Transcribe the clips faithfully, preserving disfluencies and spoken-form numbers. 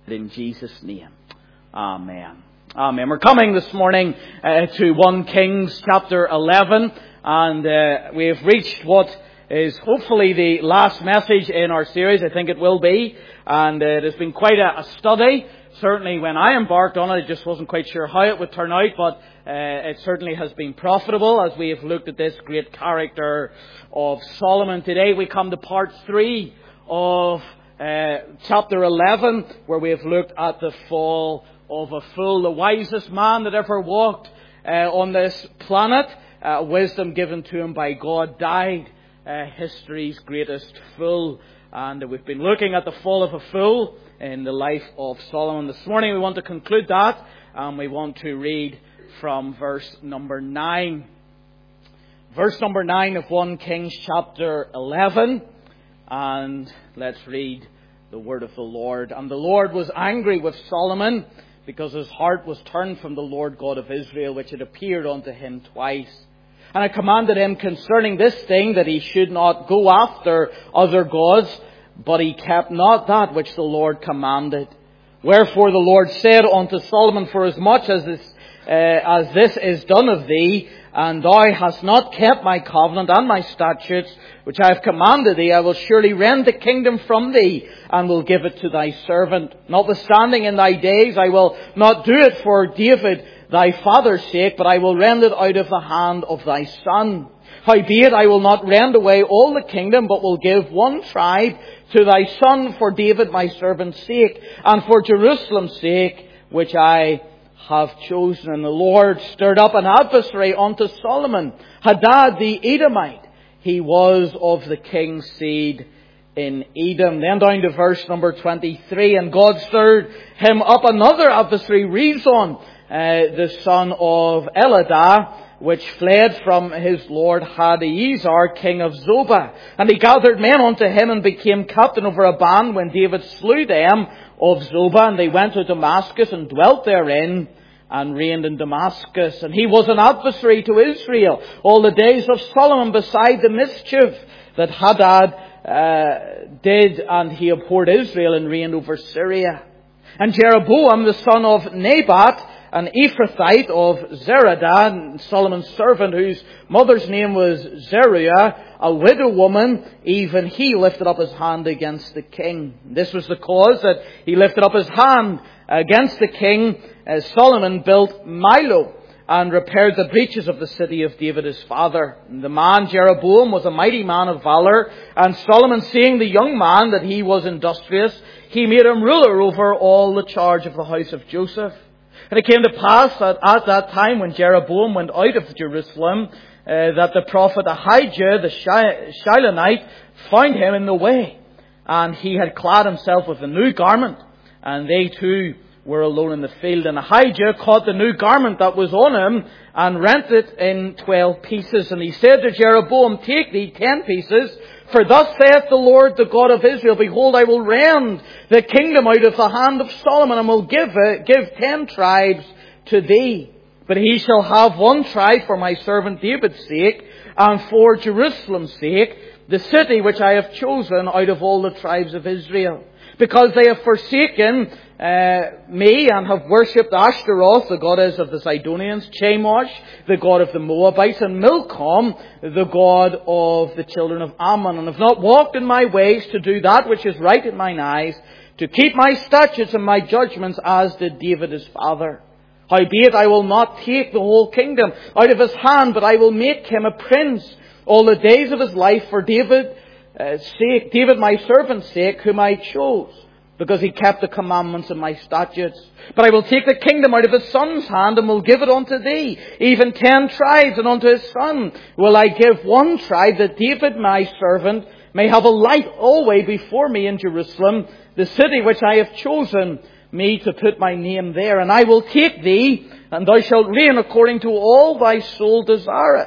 In Jesus' name. Amen. Amen. We're coming this morning uh, to First Kings chapter eleven, and uh, we have reached what is hopefully the last message in our series. I think it will be, and uh, it has been quite a, a study. Certainly when I embarked on it, I just wasn't quite sure how it would turn out, but uh, it certainly has been profitable as we have looked at this great character of Solomon. Today we come to part three of uh, chapter eleven, where we have looked at the fall of a fool, the wisest man that ever walked uh, on this planet. Uh, wisdom given to him by God, died uh, history's greatest fool. And we've been looking at the fall of a fool in the life of Solomon. This morning we want to conclude that, and we want to read from verse number nine. Verse number nine of First Kings chapter eleven. And let's read the word of the Lord. And the Lord was angry with Solomon, because his heart was turned from the Lord God of Israel, which had appeared unto him twice. And I commanded him concerning this thing, that he should not go after other gods, but he kept not that which the Lord commanded. Wherefore the Lord said unto Solomon, Forasmuch as this, uh, as this is done of thee, and thou hast not kept my covenant and my statutes, which I have commanded thee, I will surely rend the kingdom from thee, and will give it to thy servant. Notwithstanding in thy days I will not do it for David thy father's sake, but I will rend it out of the hand of thy son. Howbeit I will not rend away all the kingdom, but will give one tribe to thy son for David my servant's sake, and for Jerusalem's sake, which I have chosen. And the Lord stirred up an adversary unto Solomon, Hadad the Edomite. He was of the king's seed in Edom. Then down to verse number twenty-three. And God stirred him up another adversary, Rezon, uh, the son of Eladah, which fled from his lord Hadaezer, king of Zobah. And he gathered men unto him, and became captain over a band when David slew them of Zobah. And they went to Damascus, and dwelt therein, and reigned in Damascus. And he was an adversary to Israel all the days of Solomon, beside the mischief that Hadad uh, did, and he abhorred Israel, and reigned over Syria. And Jeroboam, the son of Nebat, an Ephrathite of Zeradah, Solomon's servant, whose mother's name was Zeruiah, a widow woman, even he lifted up his hand against the king. This was the cause that he lifted up his hand against the king, as Solomon built Milo, and repaired the breaches of the city of David his father. And the man Jeroboam was a mighty man of valor, and Solomon, seeing the young man that he was industrious, he made him ruler over all the charge of the house of Joseph. And it came to pass that at that time, when Jeroboam went out of Jerusalem, uh, that the prophet Ahijah the Shilonite found him in the way. And he had clad himself with a new garment, and they too were alone in the field. And Ahijah caught the new garment that was on him, and rent it in twelve pieces. And he said to Jeroboam, Take thee ten pieces, for thus saith the Lord, the God of Israel, Behold, I will rend the kingdom out of the hand of Solomon, and will give it, give ten tribes to thee. But he shall have one tribe for my servant David's sake, and for Jerusalem's sake, the city which I have chosen out of all the tribes of Israel. Because they have forsaken uh, me, and have worshipped Ashtaroth, the goddess of the Sidonians, Chemosh, the god of the Moabites, and Milcom, the god of the children of Ammon, and have not walked in my ways to do that which is right in mine eyes, to keep my statutes and my judgments, as did David his father. Howbeit I will not take the whole kingdom out of his hand, but I will make him a prince all the days of his life for David Uh, sake, David my servant's sake, whom I chose, because he kept the commandments of my statutes. But I will take the kingdom out of his son's hand, and will give it unto thee, even ten tribes, and unto his son will I give one tribe, that David my servant may have a light always before me in Jerusalem, the city which I have chosen me to put my name there. And I will take thee, and thou shalt reign according to all thy soul desireth,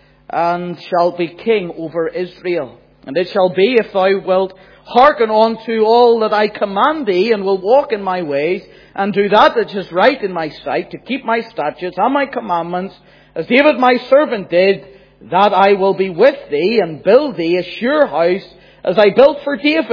and shalt be king over Israel. And it shall be, if thou wilt hearken unto all that I command thee, and will walk in my ways, and do that which is right in my sight, to keep my statutes and my commandments, as David my servant did, that I will be with thee, and build thee a sure house, as I built for David,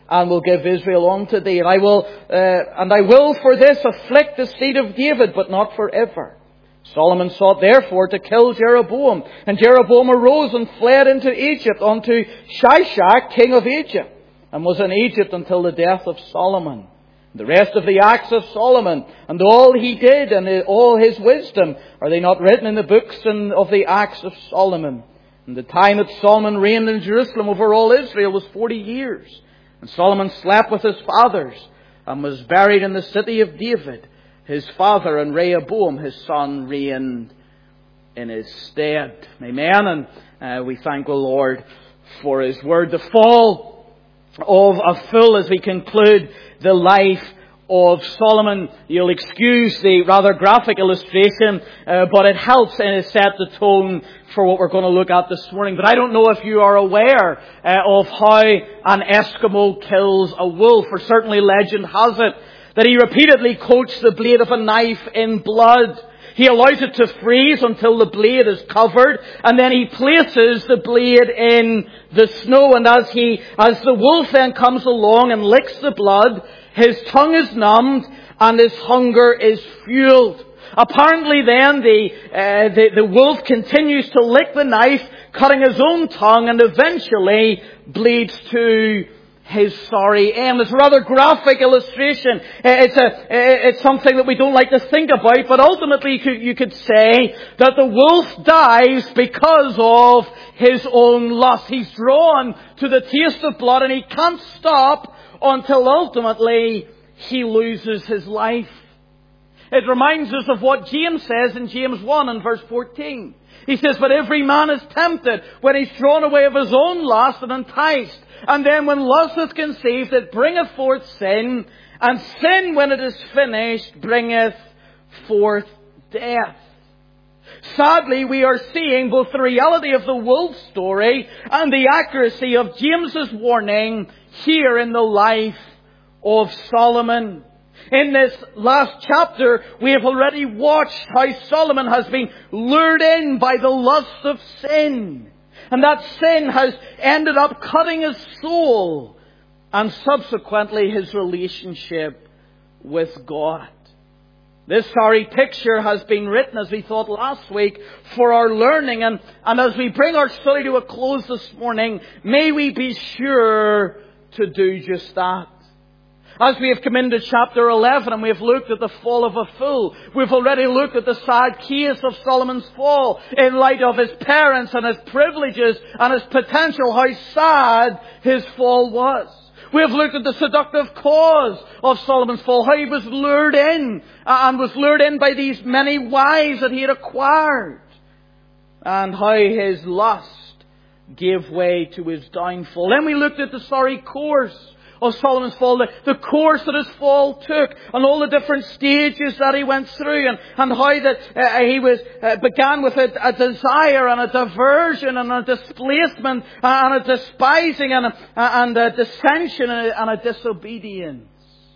and will give Israel unto thee. And I will, uh, and I will for this afflict the seed of David, but not forever. Solomon sought therefore to kill Jeroboam. And Jeroboam arose and fled into Egypt unto Shishak, king of Egypt, and was in Egypt until the death of Solomon. The rest of the acts of Solomon, and all he did, and all his wisdom, are they not written in the books of the acts of Solomon? And the time that Solomon reigned in Jerusalem over all Israel was forty years. And Solomon slept with his fathers, and was buried in the city of David, his father, and Rehoboam, his son, reigned in his stead. Amen. And uh, we thank the Lord for His word. The fall of a fool, as we conclude the life of Solomon. You'll excuse the rather graphic illustration, uh, but it helps and it set the tone for what we're going to look at this morning. But I don't know if you are aware uh, of how an Eskimo kills a wolf, or certainly legend has it that he repeatedly coats the blade of a knife in blood. He allows it to freeze until the blade is covered, and then he places the blade in the snow. And as he, as the wolf then comes along and licks the blood, his tongue is numbed and his hunger is fueled. Apparently then the, uh, the, the wolf continues to lick the knife, cutting his own tongue, and eventually bleeds to his sorry end. It's a rather graphic illustration. It's a, it's something that we don't like to think about, but ultimately you could, you could say that the wolf dies because of his own lust. He's drawn to the taste of blood, and he can't stop until ultimately he loses his life. It reminds us of what James says in James one and verse fourteen. He says, but every man is tempted when he's drawn away of his own lust and enticed. And then when lust is conceived, it bringeth forth sin. And sin, when it is finished, bringeth forth death. Sadly, we are seeing both the reality of the wolf story and the accuracy of James's warning here in the life of Solomon. In this last chapter, we have already watched how Solomon has been lured in by the lust of sin. And that sin has ended up cutting his soul and subsequently his relationship with God. This sorry picture has been written, as we thought last week, for our learning. And, and as we bring our study to a close this morning, may we be sure to do just that. As we have come into chapter eleven and we have looked at the fall of a fool, we've already looked at the sad case of Solomon's fall in light of his parents and his privileges and his potential, how sad his fall was. We have looked at the seductive cause of Solomon's fall, how he was lured in and was lured in by these many wives that he had acquired, and how his lust gave way to his downfall. Then we looked at the sorry course of Solomon's fall, the, the course that his fall took, and all the different stages that he went through, and, and how that uh, he was uh, began with a, a desire and a diversion and a displacement and a despising and a, and a dissension and a, and a disobedience.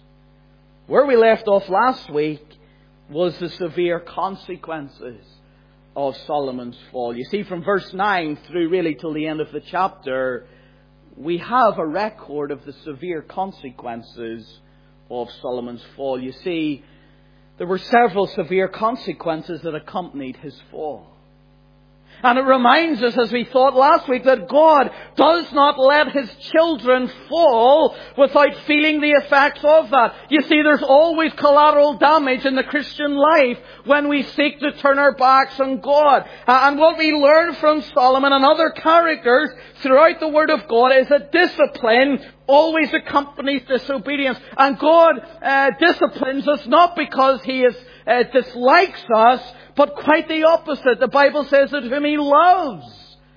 Where we left off last week was the severe consequences of Solomon's fall. You see, from verse nine through really till the end of the chapter, we have a record of the severe consequences of Solomon's fall. You see, there were several severe consequences that accompanied his fall. And it reminds us, as we thought last week, that God does not let His children fall without feeling the effects of that. You see, there's always collateral damage in the Christian life when we seek to turn our backs on God. And what we learn from Solomon and other characters throughout the Word of God is that discipline always accompanies disobedience. And God uh, disciplines us not because He is, uh, dislikes us, but quite the opposite. The Bible says that whom He loves,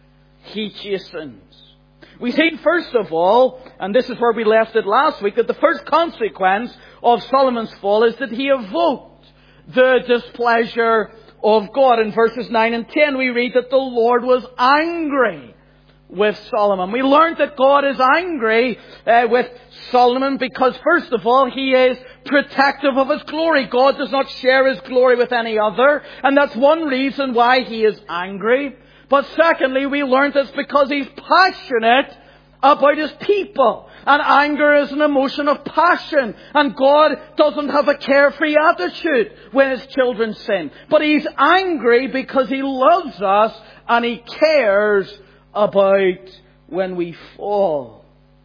He chastens. We see, first of all, and this is where we left it last week, that the first consequence of Solomon's fall is that he evoked the displeasure of God. In verses nine and ten we read that the Lord was angry with Solomon. We learned that God is angry uh, with Solomon because, first of all, He is protective of His glory. God does not share His glory with any other, and that's one reason why He is angry. But secondly, we learned it's because He's passionate about His people. And anger is an emotion of passion. And God doesn't have a carefree attitude when His children sin. But He's angry because He loves us and He cares about when we fall.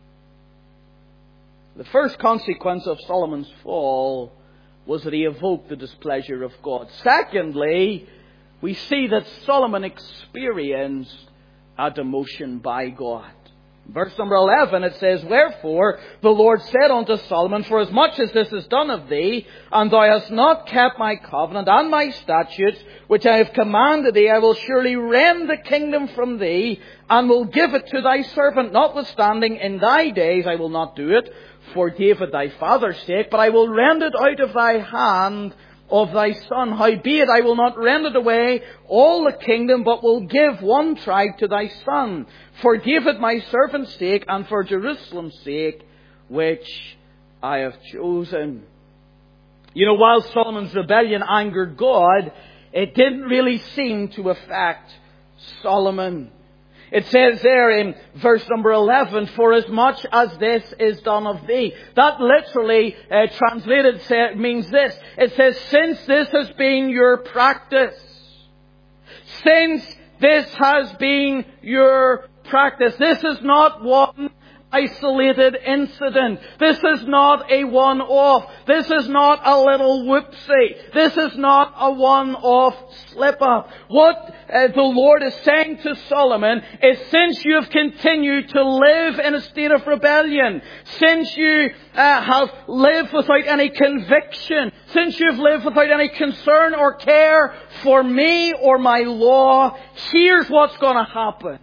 The first consequence of Solomon's fall was that he evoked the displeasure of God. Secondly, we see that Solomon experienced a demotion by God. Verse number eleven, it says, Wherefore the Lord said unto Solomon, Forasmuch as this is done of thee, and thou hast not kept my covenant and my statutes, which I have commanded thee, I will surely rend the kingdom from thee, and will give it to thy servant. Notwithstanding, in thy days I will not do it, for David thy father's sake, but I will rend it out of thy hand of thy son. Howbeit I will not rend it away all the kingdom, but will give one tribe to thy son, for David my servant's sake, and for Jerusalem's sake, which I have chosen. You know, while Solomon's rebellion angered God, it didn't really seem to affect Solomon. It says there in verse number eleven, Forasmuch as this is done of thee. That literally uh, translated say, means this. It says, since this has been your practice. Since this has been your practice. This is not one isolated incident. This is not a one-off. This is not a little whoopsie. This is not a one-off slip-up. What uh, the Lord is saying to Solomon is, since you have continued to live in a state of rebellion, since you uh, have lived without any conviction, since you have lived without any concern or care for me or my law, here's what's going to happen.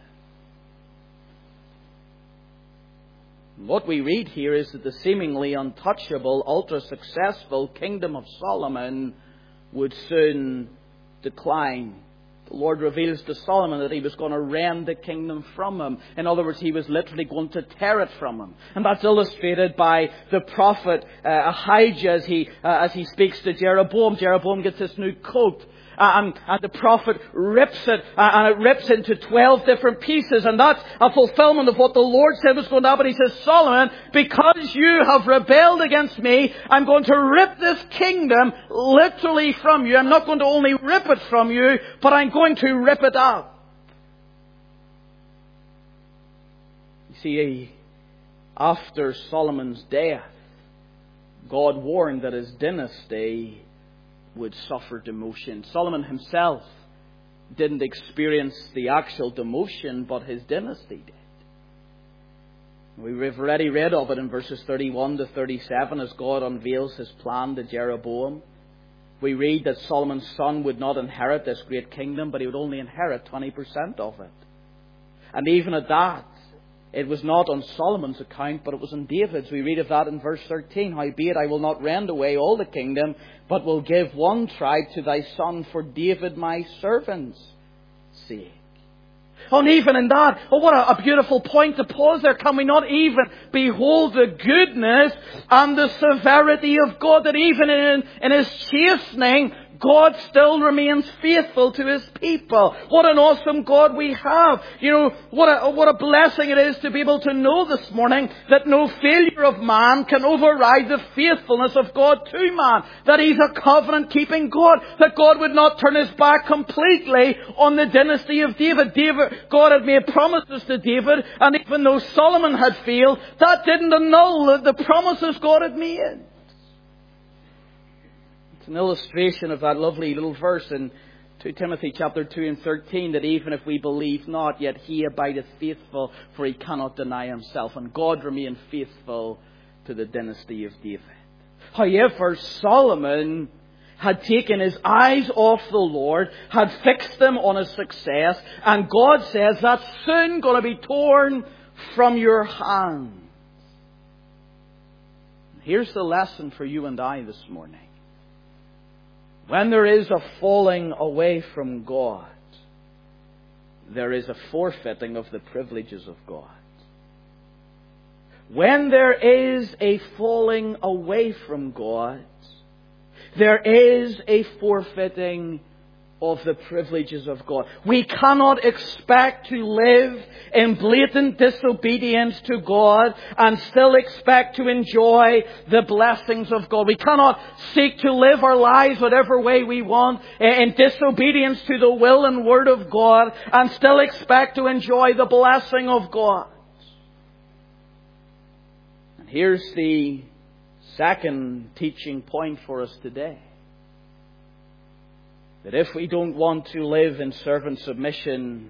What we read here is that the seemingly untouchable, ultra-successful kingdom of Solomon would soon decline. The Lord reveals to Solomon that He was going to rend the kingdom from him. In other words, He was literally going to tear it from him. And that's illustrated by the prophet uh, Ahijah as he, uh, as he speaks to Jeroboam. Jeroboam gets this new coat. Uh, and, and the prophet rips it, uh, and it rips into twelve different pieces. And that's a fulfillment of what the Lord said was going to happen. He says, Solomon, because you have rebelled against me, I'm going to rip this kingdom literally from you. I'm not going to only rip it from you, but I'm going to rip it up. You see, after Solomon's death, God warned that his dynasty would suffer demotion. Solomon himself didn't experience the actual demotion, but his dynasty did. We've already read of it in verses thirty-one to thirty-seven as God unveils His plan to Jeroboam. We read that Solomon's son would not inherit this great kingdom, but he would only inherit twenty percent of it. And even at that, it was not on Solomon's account, but it was on David's. We read of that in verse thirteen. Howbeit I will not rend away all the kingdom, but will give one tribe to thy son for David my servant's sake. Oh, and even in that, oh, what a, a beautiful point to pause there. Can we not even behold the goodness and the severity of God, that even in, in His chastening, God still remains faithful to His people. What an awesome God we have. You know, what a, what a blessing it is to be able to know this morning that no failure of man can override the faithfulness of God to man. That He's a covenant-keeping God. That God would not turn His back completely on the dynasty of David. David, God had made promises to David, and even though Solomon had failed, that didn't annul the, the promises God had made. It's an illustration of that lovely little verse in Second Timothy chapter two and thirteen, that even if we believe not, yet He abideth faithful, for He cannot deny Himself. And God remained faithful to the dynasty of David. However, Solomon had taken his eyes off the Lord, had fixed them on His success, and God says that's soon going to be torn from your hand. Here's the lesson for you and I this morning. When there is a falling away from God, there is a forfeiting of the privileges of God. When there is a falling away from God, there is a forfeiting of the privileges of God. We cannot expect to live in blatant disobedience to God and still expect to enjoy the blessings of God. We cannot seek to live our lives whatever way we want in disobedience to the will and word of God and still expect to enjoy the blessing of God. And here's the second teaching point for us today. That if we don't want to live in servant submission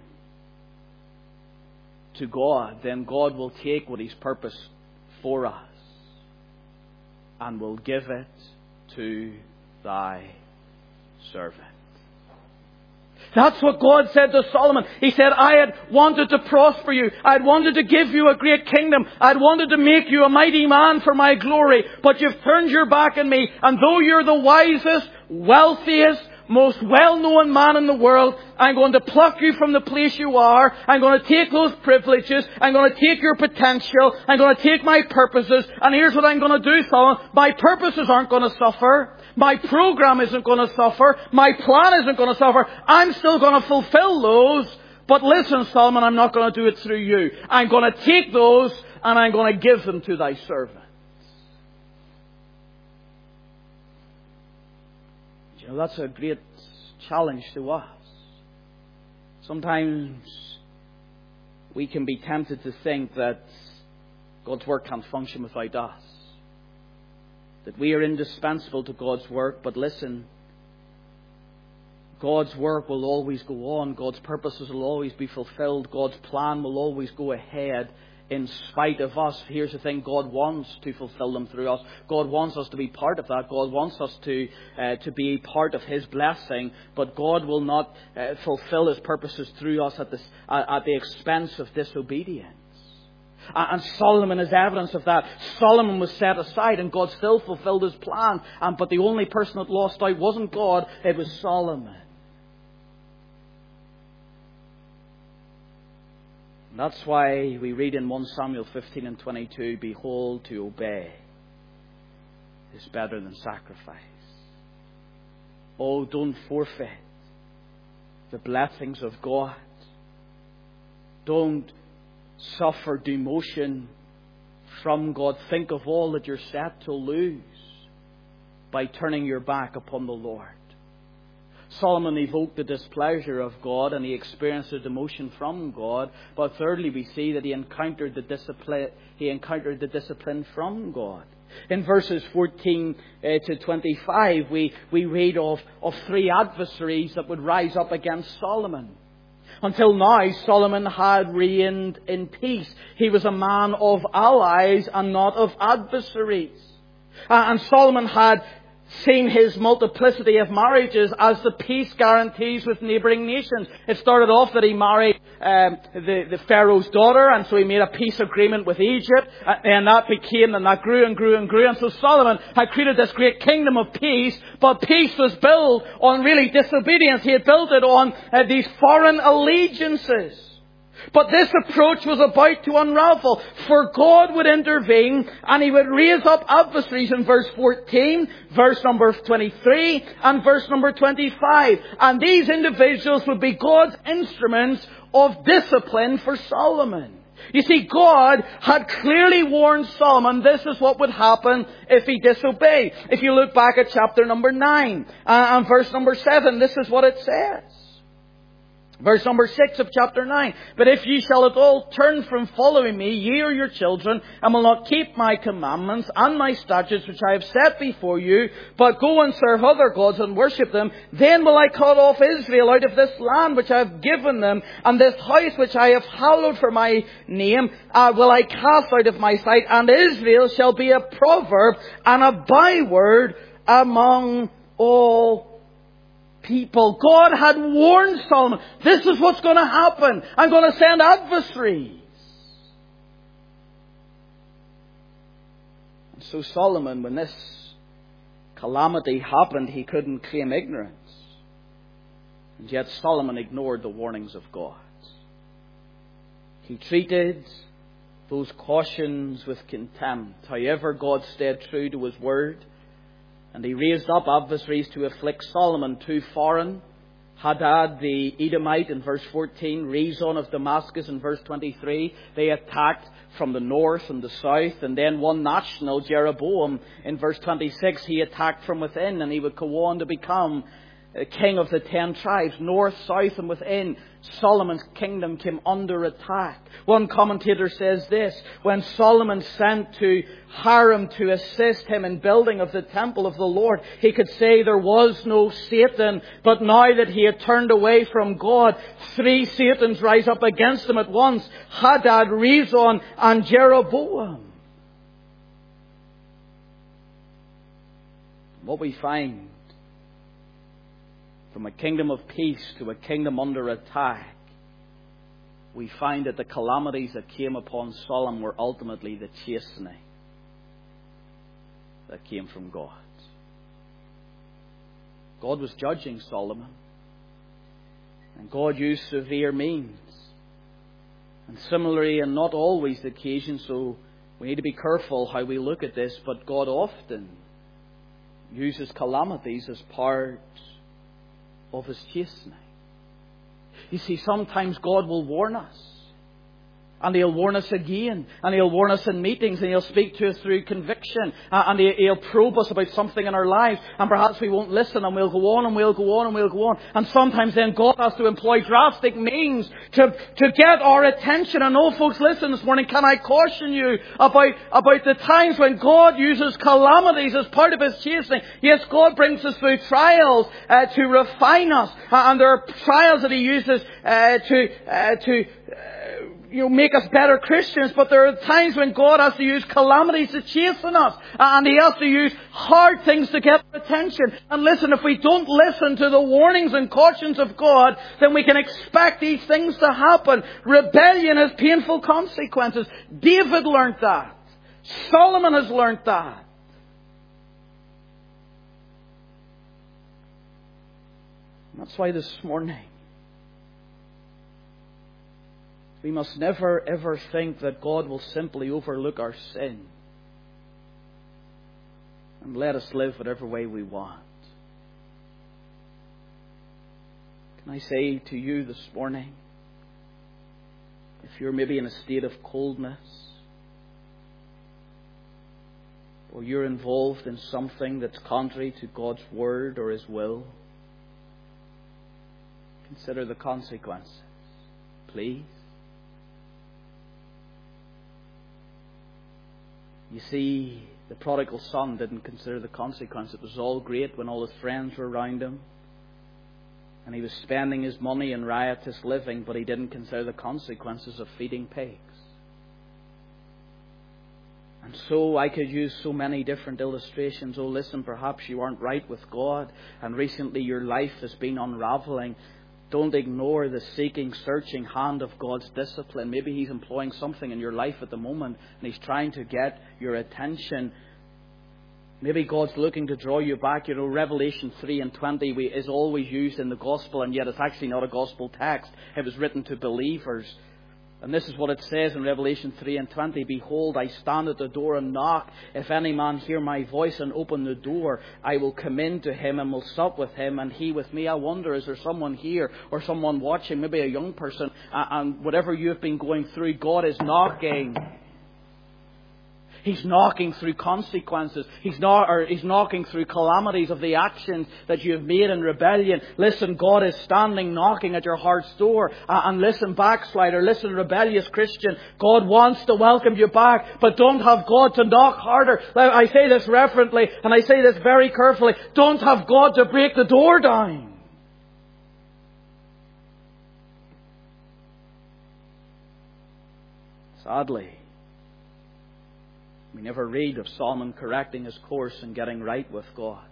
to God, then God will take what He's purposed for us and will give it to thy servant. That's what God said to Solomon. He said, I had wanted to prosper you. I had wanted to give you a great kingdom. I had wanted to make you a mighty man for my glory. But you've turned your back on me. And though you're the wisest, wealthiest, most well-known man in the world, I'm going to pluck you from the place you are. I'm going to take those privileges. I'm going to take your potential. I'm going to take my purposes. And here's what I'm going to do, Solomon. My purposes aren't going to suffer. My program isn't going to suffer. My plan isn't going to suffer. I'm still going to fulfill those. But listen, Solomon, I'm not going to do it through you. I'm going to take those and I'm going to give them to thy servant. You know, that's a great challenge to us. Sometimes we can be tempted to think that God's work can't function without us. That we are indispensable to God's work. But listen, God's work will always go on. God's purposes will always be fulfilled. God's plan will always go ahead in spite of us. Here's the thing, God wants to fulfill them through us. God wants us to be part of that. God wants us to uh, to be part of His blessing. But God will not uh, fulfill His purposes through us at, this, uh, at the expense of disobedience. Uh, and Solomon is evidence of that. Solomon was set aside and God still fulfilled His plan. Um, but the only person that lost out wasn't God, it was Solomon. That's why we read in First Samuel fifteen and twenty-two, behold, to obey is better than sacrifice. Oh, don't forfeit the blessings of God. Don't suffer demotion from God. Think of all that you're set to lose by turning your back upon the Lord. Solomon evoked the displeasure of God and he experienced a demotion from God. But thirdly, we see that he encountered the discipline. He encountered the discipline from God. In verses fourteen to twenty-five, we we read of of three adversaries that would rise up against Solomon. Until now, Solomon had reigned in peace. He was a man of allies and not of adversaries. Uh, and Solomon had seen his multiplicity of marriages as the peace guarantees with neighbouring nations. It started off that he married um, the, the Pharaoh's daughter, and so he made a peace agreement with Egypt, and that became, and that grew and grew and grew. And so Solomon had created this great kingdom of peace, but peace was built on really disobedience. He had built it on uh, these foreign allegiances. But this approach was about to unravel, for God would intervene and He would raise up adversaries in verse fourteen, verse number twenty-three and verse number twenty-five. And these individuals would be God's instruments of discipline for Solomon. You see, God had clearly warned Solomon this is what would happen if he disobeyed. If you look back at chapter number nine uh, and verse number seven, this is what it says. Verse number six of chapter nine. But if ye shall at all turn from following me, ye or your children, and will not keep my commandments and my statutes which I have set before you, but go and serve other gods and worship them, then will I cut off Israel out of this land which I have given them, and this house which I have hallowed for my name, uh, will I cast out of my sight, and Israel shall be a proverb and a byword among all people. God had warned Solomon, this is what's going to happen. I'm going to send adversaries. And so Solomon, when this calamity happened, he couldn't claim ignorance. And yet Solomon ignored the warnings of God. He treated those cautions with contempt. However, God stayed true to His word. And he raised up adversaries to afflict Solomon, two foreign, Hadad the Edomite in verse fourteen, Rezon of Damascus in verse twenty-three. They attacked from the north and the south. And then one national, Jeroboam, in verse twenty-six, he attacked from within, and he would go on to become king of the ten tribes, north, south and within. Solomon's kingdom came under attack. One commentator says this: when Solomon sent to Hiram to assist him in building of the temple of the Lord, he could say there was no Satan. But now that he had turned away from God, three Satans rise up against him at once: Hadad, Rezon and Jeroboam. What we find, from a kingdom of peace to a kingdom under attack, we find that the calamities that came upon Solomon were ultimately the chastening that came from God. God was judging Solomon, and God used severe means. And similarly, and not always the occasion, so we need to be careful how we look at this, but God often uses calamities as part of His chastening. You see, sometimes God will warn us, and He'll warn us again, and He'll warn us in meetings, and He'll speak to us through conviction, uh, and He'll probe us about something in our lives, and perhaps we won't listen, and we'll go on, and we'll go on, and we'll go on. And sometimes then God has to employ drastic means to, to get our attention. And oh, folks, listen this morning, can I caution you about, about the times when God uses calamities as part of His chastening? Yes, God brings us through trials uh, to refine us, uh, and there are trials that He uses uh, to, uh, to, uh, you know, make us better Christians, but there are times when God has to use calamities to chasten us, and He has to use hard things to get our attention. And listen, if we don't listen to the warnings and cautions of God, then we can expect these things to happen. Rebellion has painful consequences. David learnt that. Solomon has learnt that. And that's why this morning we must never ever think that God will simply overlook our sin and let us live whatever way we want. Can I say to you this morning, if you're maybe in a state of coldness, or you're involved in something that's contrary to God's word or His will, consider the consequences, please. You see, the prodigal son didn't consider the consequence. It was all great when all his friends were around him, and he was spending his money in riotous living, but he didn't consider the consequences of feeding pigs. And so I could use so many different illustrations. Oh, listen, perhaps you aren't right with God, and recently your life has been unraveling. Don't ignore the seeking, searching hand of God's discipline. Maybe He's employing something in your life at the moment, and He's trying to get your attention. Maybe God's looking to draw you back. You know, Revelation three and twenty is always used in the gospel, and yet it's actually not a gospel text. It was written to believers. And this is what it says in Revelation three and twenty. Behold, I stand at the door and knock. If any man hear my voice and open the door, I will come in to him and will sup with him and he with me. I wonder, is there someone here or someone watching, maybe a young person, and whatever you have been going through, God is knocking. He's knocking through consequences. He's not, or he's knocking through calamities of the actions that you have made in rebellion. Listen, God is standing knocking at your heart's door. Uh, and listen, backslider, listen, rebellious Christian, God wants to welcome you back, but don't have God to knock harder. Now, I say this reverently, and I say this very carefully. Don't have God to break the door down. Sadly, we never read of Solomon correcting his course and getting right with God.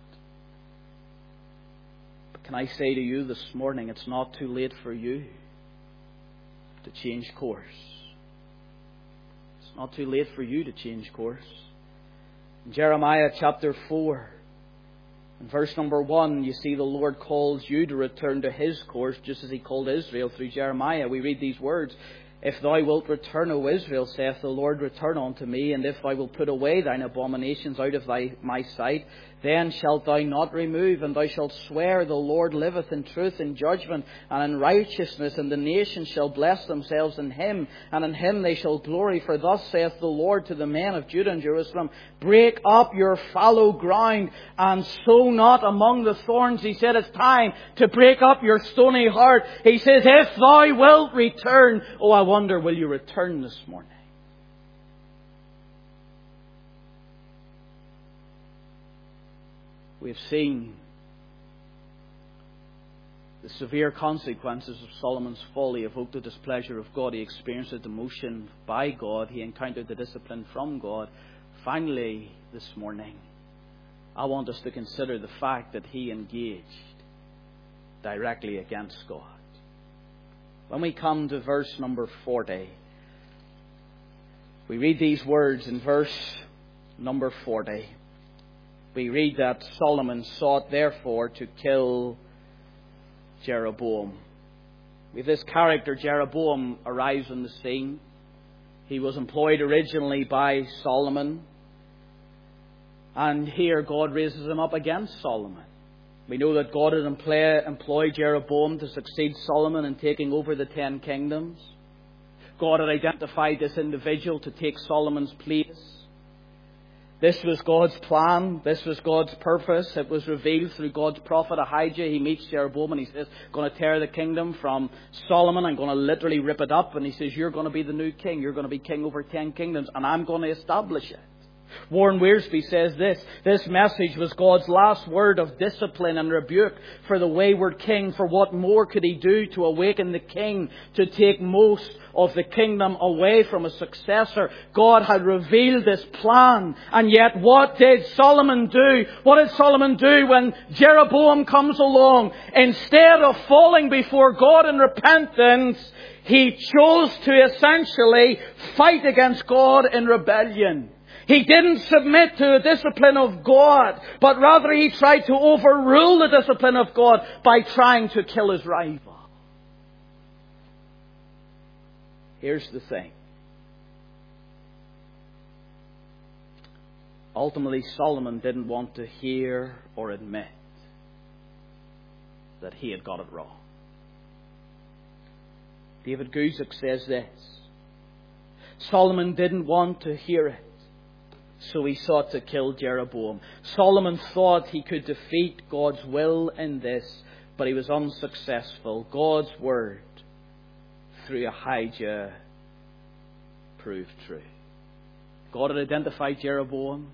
But can I say to you this morning, it's not too late for you to change course. It's not too late for you to change course. In Jeremiah chapter four, in verse number one, you see the Lord calls you to return to His course, just as He called Israel through Jeremiah. We read these words: If thou wilt return, O Israel, saith the Lord, return unto me, and if thou wilt put away thine abominations out of thy my sight, then shalt thou not remove, and thou shalt swear, the Lord liveth in truth, in judgment, and in righteousness, and the nations shall bless themselves in him, and in him they shall glory. For thus saith the Lord to the men of Judah and Jerusalem, break up your fallow ground, and sow not among the thorns. He said, it's time to break up your stony heart. He says, if thou wilt return. Oh, I wonder, will you return this morning? We've seen the severe consequences of Solomon's fall. He evoked the displeasure of God. He experienced the demotion by God. He encountered the discipline from God. Finally, this morning, I want us to consider the fact that he engaged directly against God. When we come to verse number forty, we read these words in verse number forty. We read that Solomon sought therefore to kill Jeroboam. With this character, Jeroboam arrives on the scene. He was employed originally by Solomon. And here God raises him up against Solomon. We know that God had employed Jeroboam to succeed Solomon in taking over the ten kingdoms. God had identified this individual to take Solomon's place. This was God's plan. This was God's purpose. It was revealed through God's prophet Ahijah. He meets Jeroboam and he says, I'm going to tear the kingdom from Solomon. I'm going to literally rip it up. And he says, you're going to be the new king. You're going to be king over ten kingdoms. And I'm going to establish it. Warren Wiersbe says this, this message was God's last word of discipline and rebuke for the wayward king. For what more could he do to awaken the king to take most of the kingdom away from a successor? God had revealed this plan. And yet what did Solomon do? What did Solomon do when Jeroboam comes along? Instead of falling before God in repentance, he chose to essentially fight against God in rebellion. He didn't submit to the discipline of God, but rather he tried to overrule the discipline of God by trying to kill his rival. Here's the thing. Ultimately, Solomon didn't want to hear or admit that he had got it wrong. David Guzik says this, Solomon didn't want to hear it, so he sought to kill Jeroboam. Solomon thought he could defeat God's will in this, but he was unsuccessful. God's word through Ahijah proved true. God had identified Jeroboam.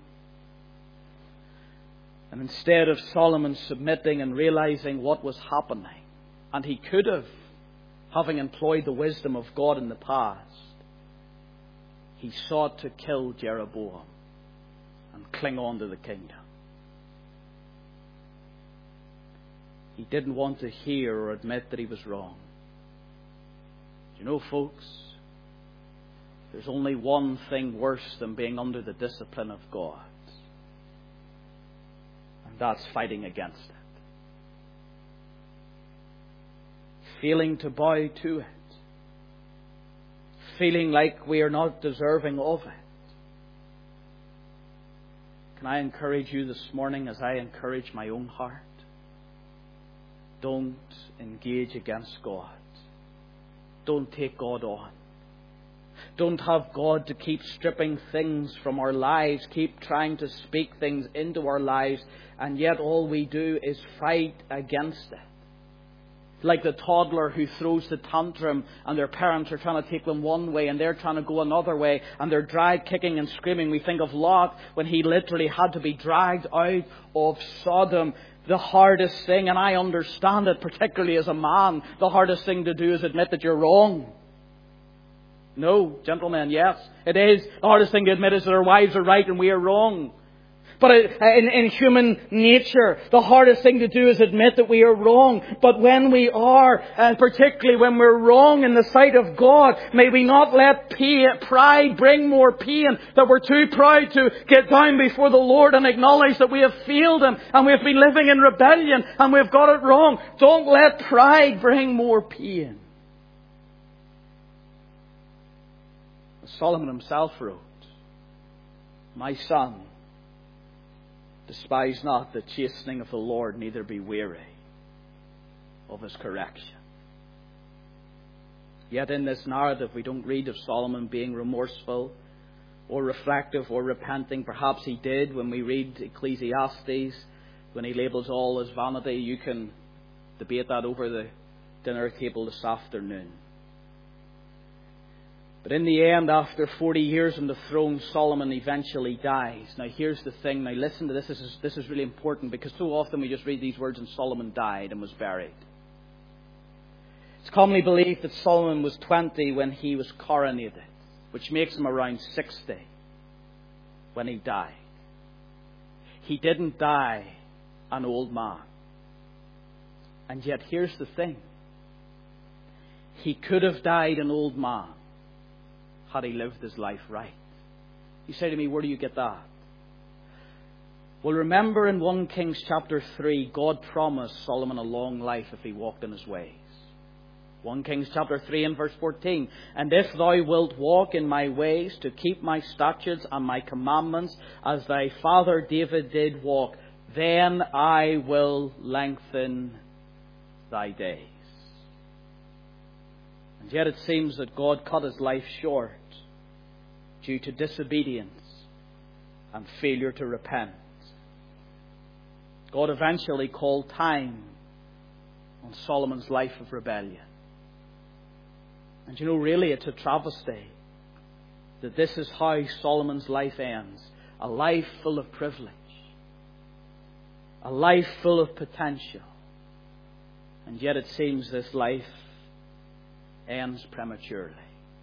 And instead of Solomon submitting and realizing what was happening, and he could have, having employed the wisdom of God in the past, he sought to kill Jeroboam and cling on to the kingdom. He didn't want to hear or admit that he was wrong. You know, folks, there's only one thing worse than being under the discipline of God, and that's fighting against it. Failing to bow to it. Feeling like we are not deserving of it. Can I encourage you this morning as I encourage my own heart? Don't engage against God. Don't take God on. Don't have God to keep stripping things from our lives, keep trying to speak things into our lives, and yet all we do is fight against it. Like the toddler who throws the tantrum and their parents are trying to take them one way and they're trying to go another way and they're dragged kicking and screaming. We think of Lot when he literally had to be dragged out of Sodom. The hardest thing, and I understand it particularly as a man, the hardest thing to do is admit that you're wrong. No, gentlemen, yes, it is. The hardest thing to admit is that our wives are right and we are wrong. But in, in human nature, the hardest thing to do is admit that we are wrong. But when we are, and particularly when we're wrong in the sight of God, may we not let pride bring more pain, that we're too proud to get down before the Lord and acknowledge that we have failed Him and we have been living in rebellion and we've got it wrong. Don't let pride bring more pain. Solomon himself wrote, "My son, Despise not the chastening of the Lord, neither be weary of his correction. Yet in this narrative we don't read of Solomon being remorseful or reflective or repenting. Perhaps he did when we read Ecclesiastes, when he labels all as vanity. You can debate that over the dinner table this afternoon. But in the end, after forty years on the throne, Solomon eventually dies. Now here's the thing. Now listen to this. This is, this is really important, because so often we just read these words and Solomon died and was buried. It's commonly believed that Solomon was twenty when he was coronated, which makes him around sixty when he died. He didn't die an old man. And yet here's the thing. He could have died an old man had he lived his life right. You say to me, where do you get that? Well, remember in First Kings chapter three, God promised Solomon a long life if he walked in his ways. First Kings chapter three and verse fourteen. And if thou wilt walk in my ways to keep my statutes and my commandments as thy father David did walk, then I will lengthen thy days. And yet it seems that God cut his life short due to disobedience and failure to repent. God eventually called time on Solomon's life of rebellion. And you know, really it's a travesty that this is how Solomon's life ends. A life full of privilege. A life full of potential. And yet it seems this life ends prematurely.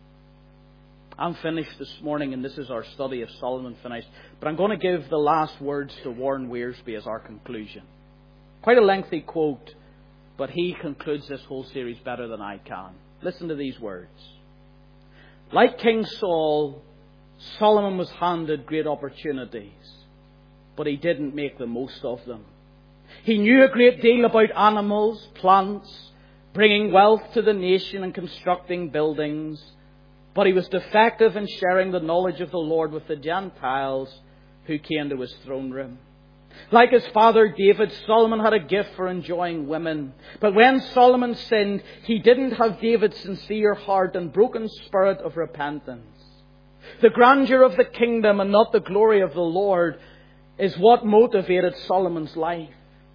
I'm finished this morning, and this is our study of Solomon finished. But I'm going to give the last words to Warren Wiersbe as our conclusion. Quite a lengthy quote, but he concludes this whole series better than I can. Listen to these words. Like King Saul, Solomon was handed great opportunities, but he didn't make the most of them. He knew a great deal about animals, plants, bringing wealth to the nation and constructing buildings, but he was defective in sharing the knowledge of the Lord with the Gentiles who came to his throne room. Like his father David, Solomon had a gift for enjoying women. But when Solomon sinned, he didn't have David's sincere heart and broken spirit of repentance. The grandeur of the kingdom and not the glory of the Lord is what motivated Solomon's life.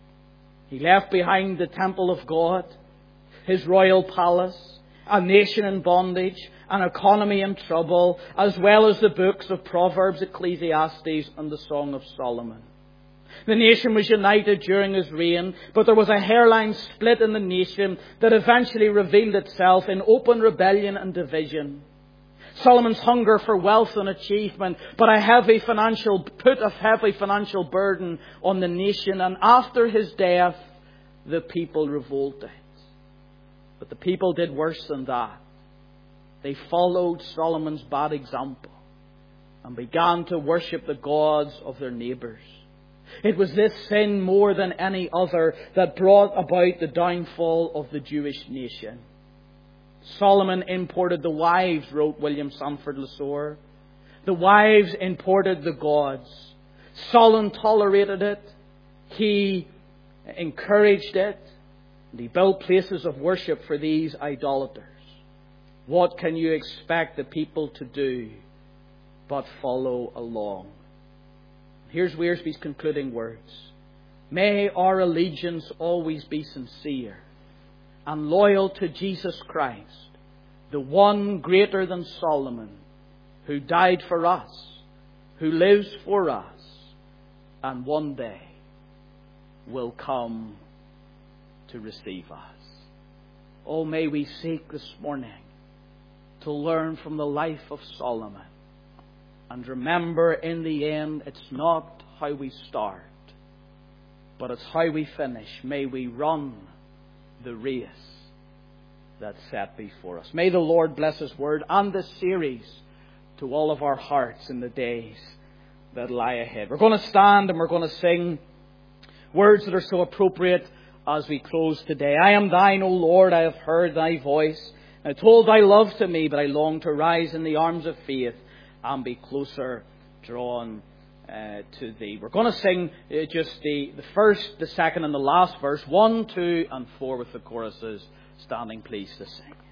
He left behind the temple of God, his royal palace, a nation in bondage, an economy in trouble, as well as the books of Proverbs, Ecclesiastes, and the Song of Solomon. The nation was united during his reign, but there was a hairline split in the nation that eventually revealed itself in open rebellion and division. Solomon's hunger for wealth and achievement, but a heavy financial, put a heavy financial burden on the nation, and after his death, the people revolted. But the people did worse than that. They followed Solomon's bad example and began to worship the gods of their neighbours. It was this sin more than any other that brought about the downfall of the Jewish nation. Solomon imported the wives, wrote William Sanford Lasore. The wives imported the gods. Solomon tolerated it. He encouraged it. And he built places of worship for these idolaters. What can you expect the people to do but follow along? Here's Wiersbe's concluding words. May our allegiance always be sincere and loyal to Jesus Christ, the one greater than Solomon, who died for us, who lives for us, and one day will come to receive us. Oh, may we seek this morning to learn from the life of Solomon. And remember, in the end, it's not how we start, but it's how we finish. May we run the race that's set before us. May the Lord bless His word and this series to all of our hearts in the days that lie ahead. We're going to stand and we're going to sing words that are so appropriate as we close today. I am thine, O Lord, I have heard thy voice. I told thy love to me, but I long to rise in the arms of faith and be closer drawn uh, uh, to Thee. We're going to sing uh, just the, the first, the second and the last verse, one, two and four with the choruses standing please to sing.